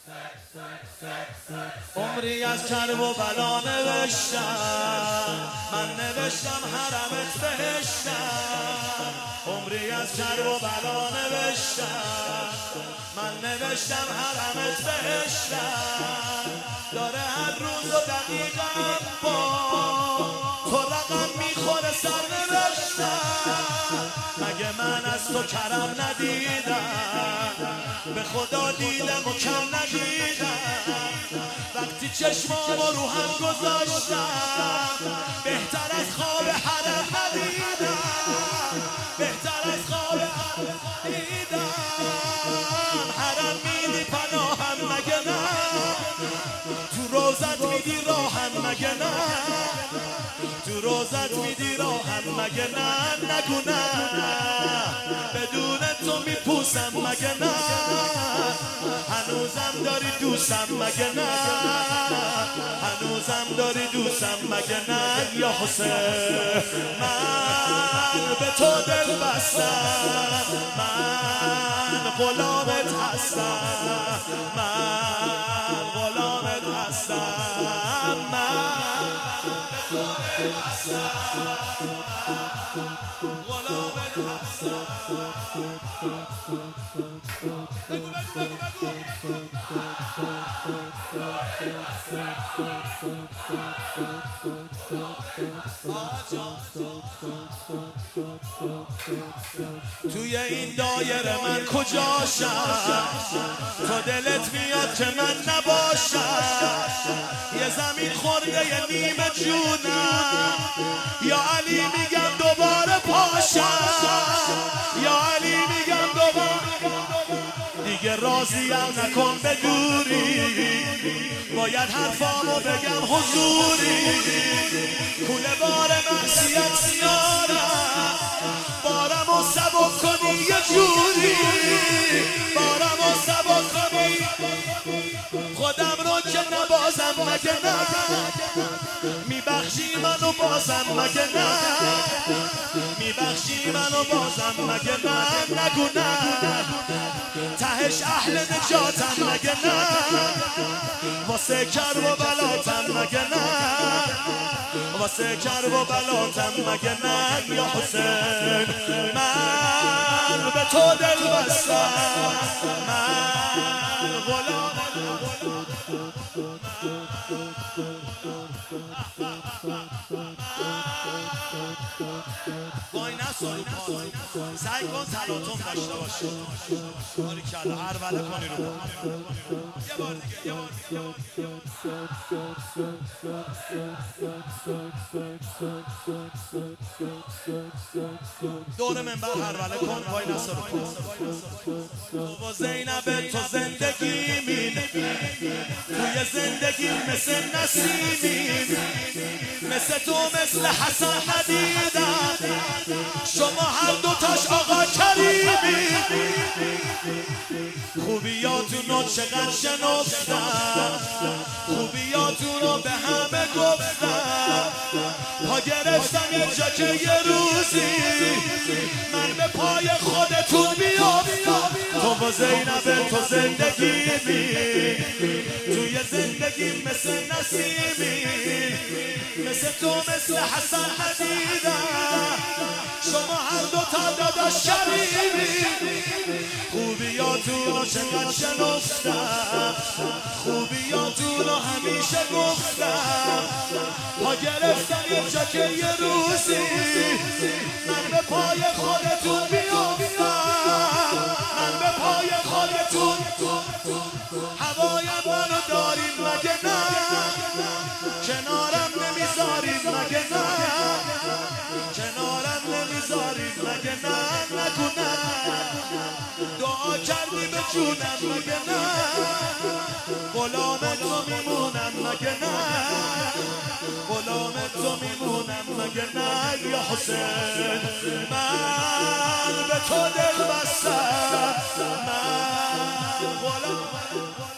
عمری از کرب و بلا نوشتم، من نوشتم حرمت بهشتم. عمری از کرب و بلا نوشتم، من نوشتم حرمت بهشتم. داره هر روز و دقیقم با تو رقم میخوره سر نوشتم. مگه من از تو کرم ندیدم، به خدا دیدم و کم ندیدم. وقتی چشمامو رو هم گذاشتم، بهتر از خواب حرم ندیدم، بهتر از خواب حرم ندیدم. حرم میدی پناهم مگه نه، تو روزت میدی راهم مگه نه، تو روزت میدی راهم مگه نه. نگو نه بدون تو میپوسم مگه نه، هنوزم داری دوستم مگه نه، هنوزم داری دوستم مگه نه. یا حسین من به تو دل بستم، من غلامت هستم، من غلامت هستم، من به تو دل بستم، غلامت هستم. توی این دایره من کجاشم، تو دلت میاد که من نباشم. یه زمین خورده یه نیمه جونم، یا علی میگم دوباره پاشم، یا علی میگم دوباره. دیگه راضیم نکن به دوری، باید حرفامو بگم حضوری. کوله بار معصیت سیارم، بارمو سبک کنی یه جوری، بارمو سبک کنی. خودم رو که نبازم مگه نه، میبخشی منو بازم مگه نه، میبخشی منو بازم مگه نه. نگو نه تهش اهل نجاتم مگه نه، واسه کرب و بلاتم مگه نه، واسه کرب و بلاتم مگه نه. یا حسین من به تو دل بستم، من غلام. وای نسال سعی کن تلاطم داشته باشی، باریکلا هروله کنی رو. یه بار دیگه، یه بار دور منبر هروله کن. وای نسال تو و زینب تو زندگیمین، توی زندگی مثل نسیمین، مثل تو مثل حسن ندیدم، شما هر دوتاش آقا کریمی. خوبیاتونو چقدر شنفتم، خوبیاتونو به همه گفتم. پا گرفتم یه جا که یه روزی من به پای خودتون بیافتم. تو و زینب تو زندگیمی، توی زندگی مثل نسیمی، مثل تو مثل حسن ندیدم، شما هر دوتا داداش کریمی. خوبیاتونو چقدر شنفتم، خوبیاتونو همیشه گفتم. پا گرفتم یه جا که یه روزی من به پای خودتون بیافتم، من به پای خودتون. هوای منو داریم مگه نه، کنارم نمیذاریم مگه نه، کنارم نمیذاریم مگه نه. نگو نه دعا کردی به جونم مگه نه، غلام تو میمونم مگه نه، غلام تو میمونم مگه نه. یا حسین من به تو دل بستم، من غلام